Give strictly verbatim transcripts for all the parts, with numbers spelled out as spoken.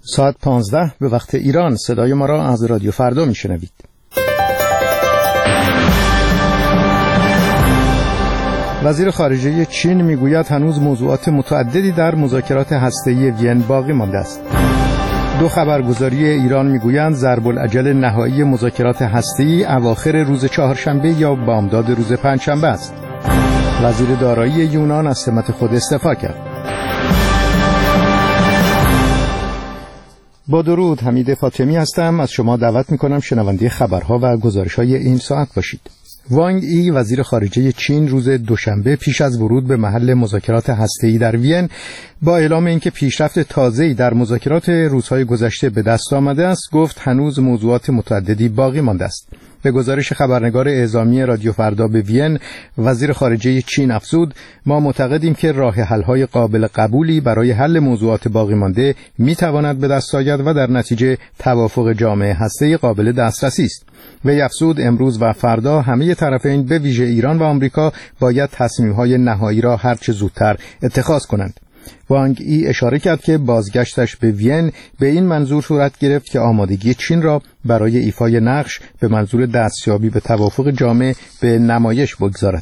ساعت پانزده به وقت ایران. صدای ما را از رادیو فردا میشنوید. وزیر خارجه چین میگوید هنوز موضوعات متعددی در مذاکرات هسته‌ای وین باقی مانده است. دو خبرگزاری ایران میگویند ضرب الاجل نهایی مذاکرات هسته‌ای اواخر روز چهارشنبه یا بامداد روز پنجشنبه است. وزیر دارایی یونان از سمت خود استعفا کرد. با درود، حمید فاطمی هستم. از شما دعوت میکنم شنونده خبرها و گزارش‌های این ساعت باشید. وانگ ای وزیر خارجه چین روز دوشنبه پیش از ورود به محل مذاکرات هسته‌ای در وین با اعلام اینکه پیشرفت تازه‌ای در مذاکرات روزهای گذشته به دست آمده است گفت هنوز موضوعات متعددی باقی مانده است. به گزارش خبرنگار اعزامی رادیو فردا به وین، وزیر خارجه چین افزود ما معتقدیم که راه حل‌های قابل قبولی برای حل موضوعات باقی مانده می‌تواند به دست آید و در نتیجه توافق جامع هسته‌ای قابل دسترسی است. وی افزود امروز و فردا همه طرفین به ویژه ایران و آمریکا باید تصمیم‌های نهایی را هرچه زودتر اتخاذ کنند. وانگ ای اشاره کرد که بازگشتش به وین به این منظور صورت گرفت که آمادگی چین را برای ایفای نقش به منظور دستیابی به توافق جامع به نمایش بگذارد.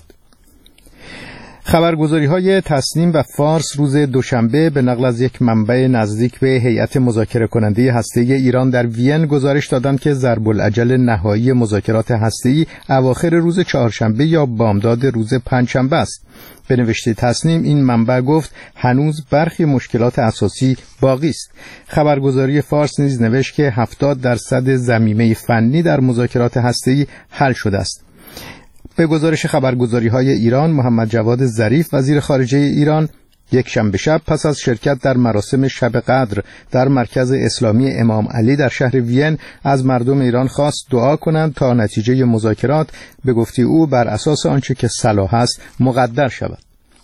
خبرگزاری‌های تسنیم و فارس روز دوشنبه به نقل از یک منبع نزدیک به هیئت مذاکره کننده هسته‌ای ایران در وین گزارش دادند که ضرب الاجل نهایی مذاکرات هسته‌ای اواخر روز چهارشنبه یا بامداد روز پنجشنبه است. به نوشته تسنیم این منبع گفت هنوز برخی مشکلات اساسی باقی است. خبرگزاری فارس نیز نوشت که هفتاد درصد ضمیمه فنی در مذاکرات هسته‌ای حل شده است. به گزارش خبرگزاری‌های ایران، محمد جواد ظریف وزیر خارجه ایران یک شنبه شب پس از شرکت در مراسم شب قدر در مرکز اسلامی امام علی در شهر وین از مردم ایران خواست دعا کنند تا نتیجه مذاکرات به گفته او بر اساس آنچه که صلاح است مقدر شود.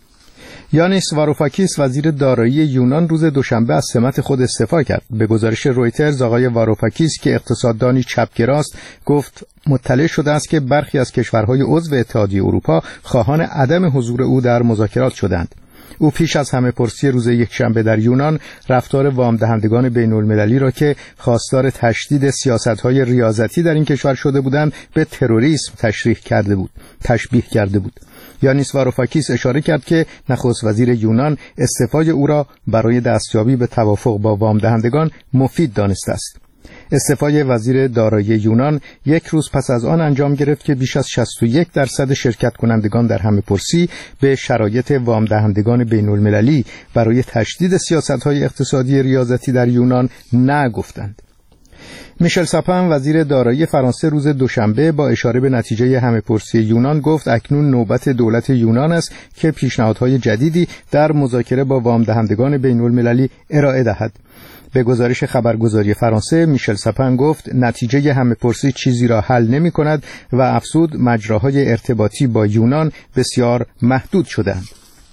یانیس واروفاکیس وزیر دارایی یونان روز دوشنبه از سمت خود استعفا کرد. به گزارش رویترز آقای واروفاکیس که اقتصاددانی چپگراست گفت مطلع شده است که برخی از کشورهای عضو اتحادیه اروپا خواهان عدم حضور او در مذاکرات شدند. او پیش از همه پرسی روز یکشنبه در یونان رفتار وام دهندگان بین المللی را که خواستار تشدید سیاست‌های ریاضتی در این کشور شده بودند به تروریسم تشریح کرده بود تشبیه کرده بود. یانیس واروفاکیس اشاره کرد که نخست وزیر یونان استعفای او را برای دستیابی به توافق با وام دهندگان مفید دانسته است. استعفای وزیر دارایی یونان یک روز پس از آن انجام گرفت که بیش از شصت و یک درصد شرکت کنندگان در همه پرسی به شرایط وام دهندگان بین المللی برای تشدید سیاست‌های اقتصادی ریاضتی در یونان نه گفتند. میشل ساپن وزیر دارایی فرانسه روز دوشنبه با اشاره به نتیجه همه پرسی یونان گفت اکنون نوبت دولت یونان است که پیشنهادهای جدیدی در مذاکره با وام دهندگان بین المللی ارائه دهد. به گزارش خبرگزاری فرانسه میشل ساپن گفت نتیجه همه پرسی چیزی را حل نمی کند و افزود مجراهای ارتباطی با یونان بسیار محدود شدند.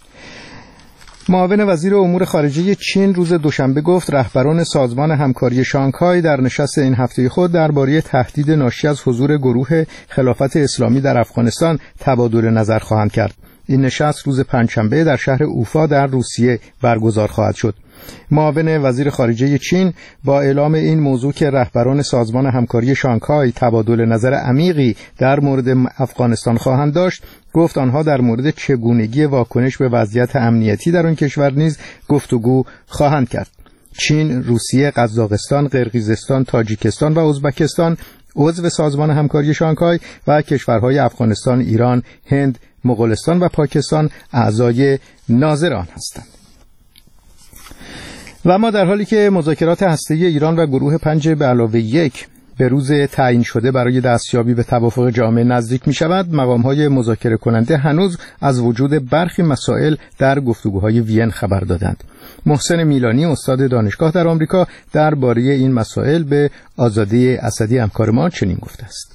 معاون وزیر امور خارجه چین روز دوشنبه گفت رهبران سازمان همکاری شانگهای در نشست این هفته خود درباره تهدید ناشی از حضور گروه خلافت اسلامی در افغانستان تبادل نظر خواهند کرد. این نشست روز پنجشنبه در شهر اوفا در روسیه برگزار خواهد شد. معاون وزیر خارجه چین با اعلام این موضوع که رهبران سازمان همکاری شانگهای تبادل نظر عمیقی در مورد افغانستان خواهند داشت، گفت آنها در مورد چگونگی واکنش به وضعیت امنیتی در آن کشور نیز گفتگو خواهند کرد. چین، روسیه، قزاقستان، قرقیزستان، تاجیکستان و ازبکستان عضو سازمان همکاری شانگهای و کشورهای افغانستان، ایران، هند، مغولستان و پاکستان اعضای ناظر آن هستند. و اما در حالی که مذاکرات هسته‌ای ایران و گروه پنج به علاوه یک به روز تعیین شده برای دستیابی به توافق جامع نزدیک می شود، مقام‌های مذاکره کننده هنوز از وجود برخی مسائل در گفتگوهای وین خبر دادند. محسن میلانی استاد دانشگاه در آمریکا درباره این مسائل به آزاده اسدی همکار ما چنین گفته است.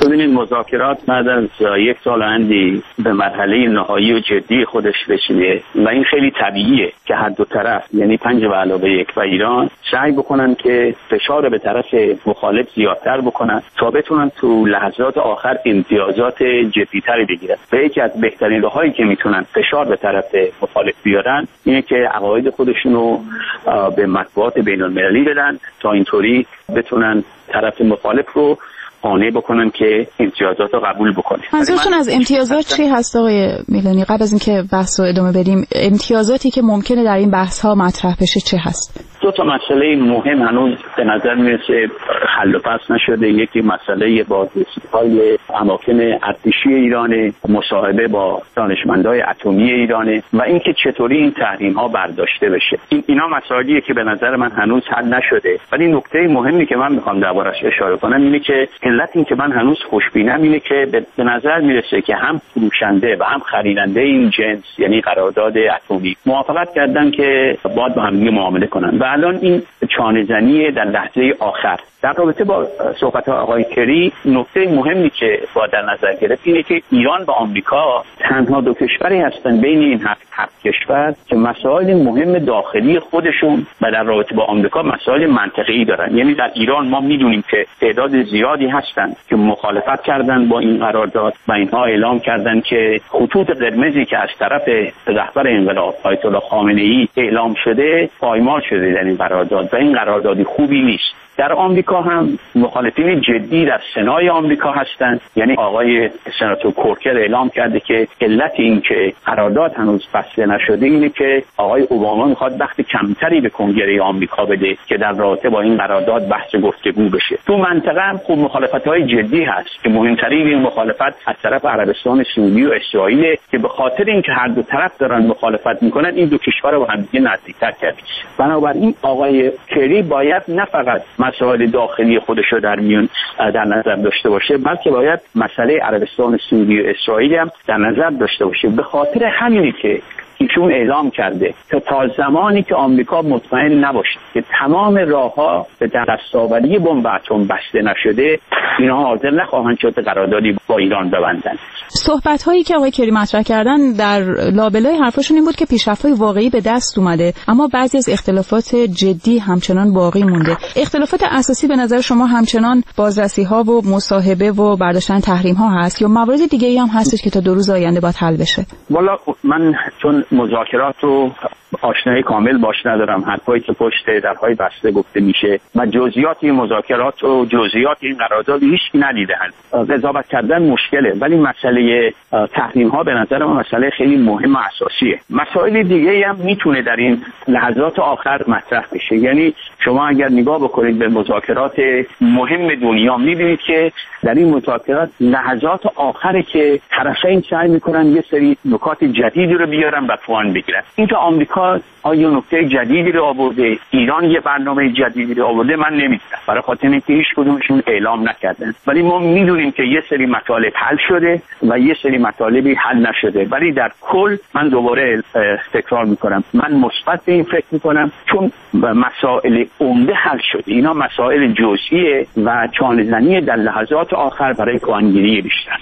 ببینید مذاکرات بعد از یک سال اندی به مرحله نهایی و جدی خودش رسیده و این خیلی طبیعیه که هر دو طرف یعنی پنج و علاوه یک و ایران سعی بکنن که فشار به طرف مخالف زیادتر بکنن تا بتونن تو لحظات آخر امتیازات جدی‌تری بگیرن. و یکی از بهترین راهایی که میتونن فشار به طرف مخالف بیارن اینه که عقاید خودشون رو به مطبوعات بین‌المللی بدن تا اینطوری بتونن طرف مخالف رو قانع بکنن که امتیازات رو قبول بکنه. منظورتون از امتیازات چی هست آقای میلانی؟ قبل از اینکه بحث رو ادامه بدیم، امتیازاتی که ممکنه در این بحث ها مطرح بشه چه هست؟ دو تا مسئله مهم هنوز به نظر میرسه حل و فصل نشده. یکی مسئله بازرسی‌های اماکن ارتشی ایران، مصاحبه با دانشمندای اتمی ایران و اینکه چطوری این تحریم ها برداشته بشه. این اینا مسائلیه که به نظر من هنوز حل نشده. ولی نکته مهمی که من میخوام دربارش اشاره کنم اینه که علت این که من هنوز خوشبینم اینه که به نظر میرسه که هم فروشنده و هم خریدنده این جنس یعنی قرارداد اتمی موافقت کردن که باید با هم معامله کنن و الان این چانه‌زنی در لحظه آخر در رابطه با صحبت آقای کری. نکته مهمی که با در نظر گرفت اینه که ایران و آمریکا تنها دو کشوری هستن بین این هفت هفت کشور که مسائل مهم داخلی خودشون و در رابطه با آمریکا مسائل منطقی دارن. یعنی در ایران ما میدونیم که تعداد زیادی هستن که مخالفت کردن با این قرارداد و اینها اعلام کردن که خطوط قرمزی که از طرف رهبر انقلاب آیت الله خامنه‌ای اعلام شده پایمال شده در این قرارداد و این قراردادی خوبی نیست. در آمریکا هم مخالفین جدی در سنای آمریکا هستند. یعنی آقای سناتور کورکر اعلام کرده که علت این که قرارداد هنوز بسته نشده اینه که آقای اوباما میخواد وقت کمتری به کنگره آمریکا بده که در رابطه با این قرارداد بحث گفتگو بشه. تو منطقه هم خوب مخالفت‌های جدی هست که مهمترین این مخالفت از طرف عربستان سعودی و اسرائیل که به خاطر اینکه هر دو طرف دارن مخالفت میکنن این دو کشور رو با هم دیگه نزدیک‌تر کرد. بنابراین آقای کری باید نه فقط مسائل داخلی خودش رو در میون در نظر داشته باشه بلکه باید مسئله عربستان سعودی و اسرائیل هم در نظر داشته باشه. به خاطر همینی که ایشون اعلام کرده که تا زمانی که آمریکا مطمئن نباشه که تمام راهها به دستاوری بمب اتم بسته نشده اینها حاضر نخواهند شد قراردادی با ایران ببندند. صحبت هایی که آقای کری مطرح کردن در لابلای حرفشون این بود که پیشرفت‌های واقعی به دست اومده اما بعضی از اختلافات جدی همچنان باقی مونده. اختلافات اساسی به نظر شما همچنان بازرسی‌ها و مصاحبه و برداشتن تحریم‌ها هست یا موارد دیگه‌ای هم هستش که تا دو روز آینده باید حل بشه؟ والا من چون مذاکرات رو آشنایی کامل باش ندارم، حرفایی که پشت درهای بسته گفته میشه و جزئیات این مذاکرات و جزئیات این قرارداد هیچ ندیدن. قضاوت کردن مشکله ولی مسئله تحریم ها به نظر من مسئله خیلی مهم و اساسیه. مسائل دیگه هم میتونه در این لحظات آخر مطرح بشه. یعنی شما اگر نگاه بکنید به مذاکرات مهم دنیا میبینید که در این مذاکرات لحظات آخره که طرفین سعی میکنن یه سری نکات جدیدی رو بیارن و توان بگیرن. اینکه آمریکا آیا نکته جدیدی رو آورده، ایران یه برنامه جدیدی رو آورده، من نمیدونم، برای خاطر اینکه هیچ کدومشون اعلام نکردن. ولی ما میدونیم که یه سری مطالب حل شده و یه سری مطالبی حل نشده. ولی در کل من دوباره تکرار میکنم، من مثبت به این فکر میکنم چون مسائل عمده حل شده. اینا مسائل جزئیه و چانه‌زنی در لحظات آخر برای کاهنگیری بیشتر.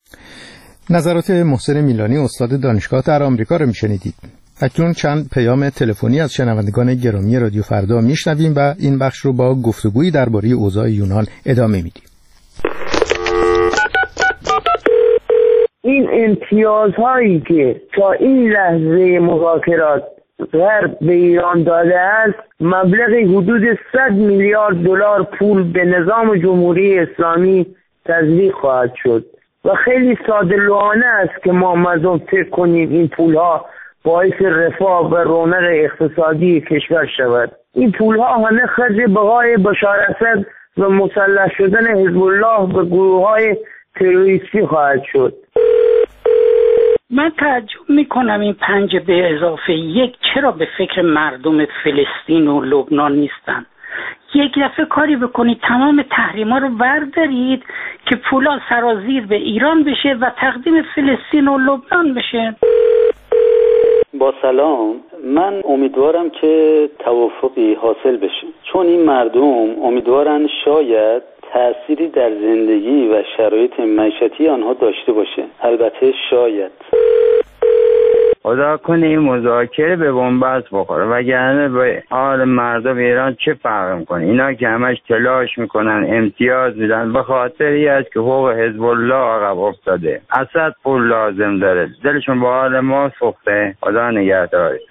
نظرات محسن میلانی استاد دانشگاه در آمریکا رو میشنیدید. اکنون چند پیام تلفنی از شنوندگان گرامی رادیو فردا میشنویم و این بخش رو با گفتگویی درباره اوضاع یونان ادامه میدیم. این امتیازهایی که تا این لحظه مذاکرات غرب به ایران داده است مبلغی حدود صد میلیارد دلار پول به نظام جمهوری اسلامی تزریق خواهد شد و خیلی ساده لوحانه است که ما مردم فکر کنیم این پولها باعث رفاه و رونق اقتصادی کشور شود. این پولها همه خرج بقای بشار اسد و مسلح شدن حزب الله به گروه‌های تروریستی خواهد شد. من تعجب میکنم این پنج به اضافه یک چرا به فکر مردم فلسطین و لبنان نیستن. یک دفعه کاری بکنید تمام تحریما رو بردارید که پولا سرازیر به ایران بشه و تقدیم فلسطین و لبنان بشه. با سلام، من امیدوارم که توافقی حاصل بشه چون این مردم امیدوارن شاید تأثیری در زندگی و شرایط معیشتی آنها داشته باشه. البته شاید خدا کنه این مذاکره به بنبست بخوره، وگرنه به حال مردم ایران چه فرق میکنه؟ اینا که همش تلاش میکنن امتیاز میدن به خاطری است که حقوق حزب الله عقب افتاده. اسد پول لازم داره، دلشون به حال ما سوخته. خدا نگهدار.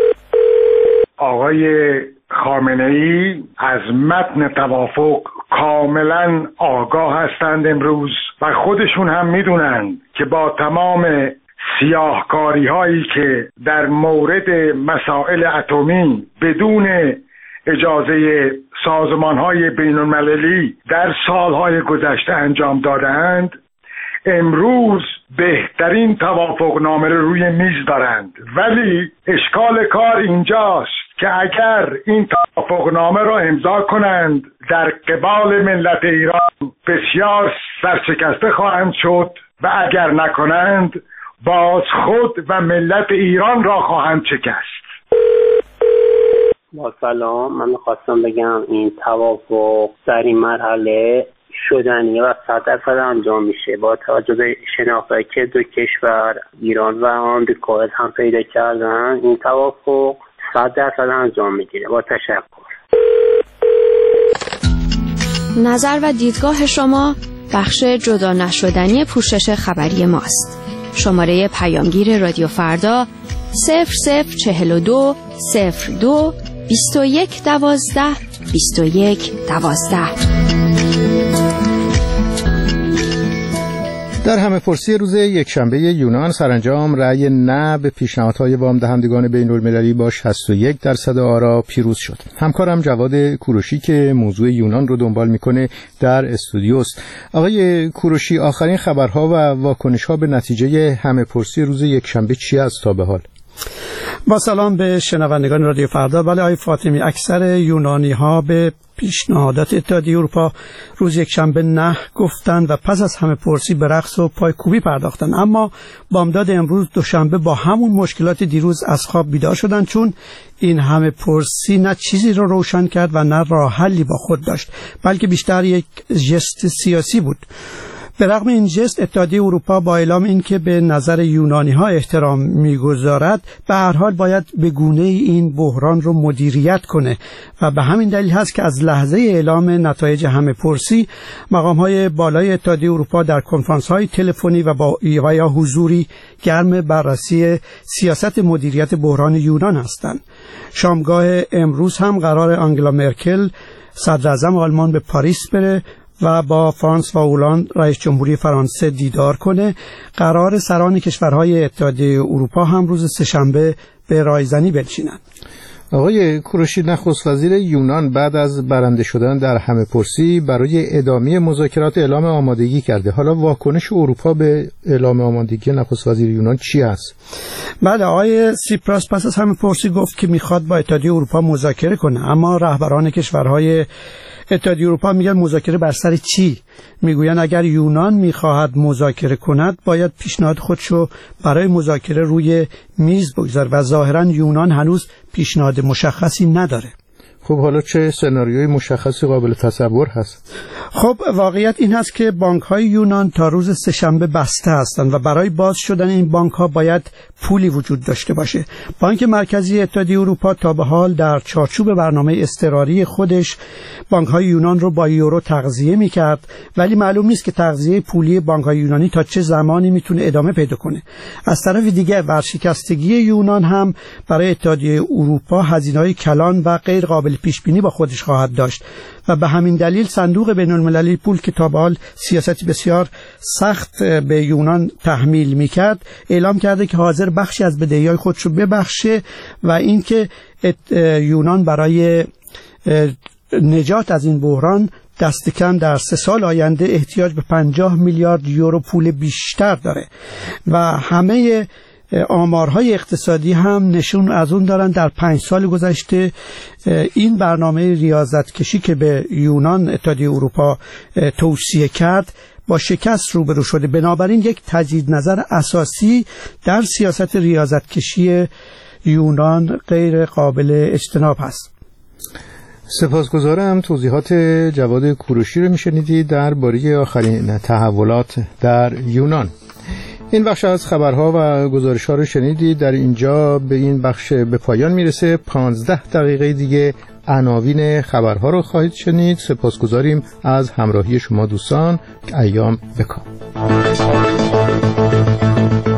آقای خامنه‌ای از متن توافق کاملا آگاه هستند امروز و خودشون هم میدونند که با تمام سیاهکاری هایی که در مورد مسائل اتمی بدون اجازه سازمان های بین المللی در سالهای گذشته انجام دادند، امروز بهترین توافق نامه روی میز دارند. ولی اشکال کار اینجاست که اگر این توافق نامه را امضا کنند در قبال ملت ایران بسیار سرشکسته خواهند شد و اگر نکنند باز خود و ملت ایران را خواهند شکست. با سلام، من میخواستم بگم این توافق در این مرحله شدنیه و صد درصد انجام میشه با توجه به شناختی که دو کشور ایران و آمریکا هم پیدا کردن. این توافق صد درصد انجام میگیره. با تشکر. نظر و دیدگاه شما بخش جدا نشدنی پوشش خبری ماست. شماره پیامگیر رادیو فردا صفر صفر چهل و دو صفر دو بیست و یک دوازده بیست و یک دوازده. در همه‌پرسی روز یکشنبه یونان سرانجام رأی نه به پیشنهادهای وام دهندگان بین المللی با شصت و یک درصد آرا پیروز شد. همکارم جواد کوروشی که موضوع یونان رو دنبال میکنه در استودیوست. آقای کوروشی، آخرین خبرها و واکنش‌ها به نتیجه همه‌پرسی روز یکشنبه چی است تا به حال؟ با سلام به شنوندگان رادیو فردا. بله آقای فاطمی، اکثر یونانی ها به پیشنهادات اتحادیه اروپا روز یکشنبه نه گفتند و پس از همه پرسی به رقص و پایکوبی پرداختند. اما بامداد امروز دوشنبه با همون مشکلات دیروز از خواب بیدار شدند، چون این همه پرسی نه چیزی رو روشن کرد و نه راه حلی با خود داشت، بلکه بیشتر یک ژست سیاسی بود. به رغم این ژست، اتحادیه اروپا با اعلام این که به نظر یونانی ها احترام میگذارد به هر حال باید به گونه این بحران رو مدیریت کنه و به همین دلیل هست که از لحظه اعلام نتایج همه پرسی مقام های بالای اتحادیه اروپا در کنفرانس های تلفنی و با و یا حضوری گرم بررسی سیاست مدیریت بحران یونان هستند. شامگاه امروز هم قرار آنگلا مرکل صدر اعظم آلمان به پاریس بره و با فرانس و هلند رئیس جمهوری فرانسه دیدار کنه. قرار سران کشورهای اتحادیه اروپا هم روز سه‌شنبه به رایزنی بنشینند. آقای کوروشی، نخست وزیر یونان بعد از برنده شدن در همه پرسی برای ادامه مذاکرات اعلام آمادگی کرده. حالا واکنش اروپا به اعلام آمادگی نخست وزیر یونان چی است؟ بله، آقای سیپراس پس از همه پرسی گفت که میخواد با اتحادیه اروپا مذاکره کنه، اما رهبران کشورهای اتحادیه اروپا میگن مذاکره بر سر چی؟ میگوین اگر یونان میخواهد مذاکره کند باید پیشنهاد خودشو برای مذاکره روی میز بگذاره و ظاهرا یونان هنوز پیشنهاد مشخصی نداره. خب حالا چه سناریوی مشخصی قابل تصور هست؟ خب واقعیت این هست که بانک‌های یونان تا روز سه‌شنبه بسته هستند و برای باز شدن این بانک‌ها باید پولی وجود داشته باشه. بانک مرکزی اتحادیه اروپا تا به حال در چارچوب برنامه اضطراری خودش بانک‌های یونان رو با یورو تغذیه می‌کرد، ولی معلوم نیست که تغذیه پولی بانک‌های یونانی تا چه زمانی میتونه ادامه پیدا کنه. از طرف دیگه ورشکستگی یونان هم برای اتحادیه اروپا هزینه‌های کلان و غیر قابل پیش بینی با خودش خواهد داشت و به همین دلیل صندوق بین المللی پول که تا به حال سیاستی بسیار سخت به یونان تحمیل میکرد اعلام کرده که حاضر بخشی از بدهی‌های خودش رو ببخشه و اینکه یونان برای نجات از این بحران دست کم در سه سال آینده احتیاج به پنجاه میلیارد یورو پول بیشتر داره و همه آمارهای اقتصادی هم نشون از اون دارن در پنج سال گذشته این برنامه ریاضت کشی که به یونان اتحادیه اروپا توصیه کرد با شکست روبرو شده. بنابراین یک تجدید نظر اساسی در سیاست ریاضت کشی یونان غیر قابل اجتناب هست. سپاسگزارم. توضیحات جواد کوروشی رو میشنیدید درباره آخرین تحولات در یونان. این بخش از خبرها و گزارش‌ها رو شنیدید. در اینجا به این بخش به پایان میرسه. پانزده دقیقه دیگه عناوین خبرها رو خواهید شنید. سپاسگزاریم از همراهی شما دوستان. ایام بکام.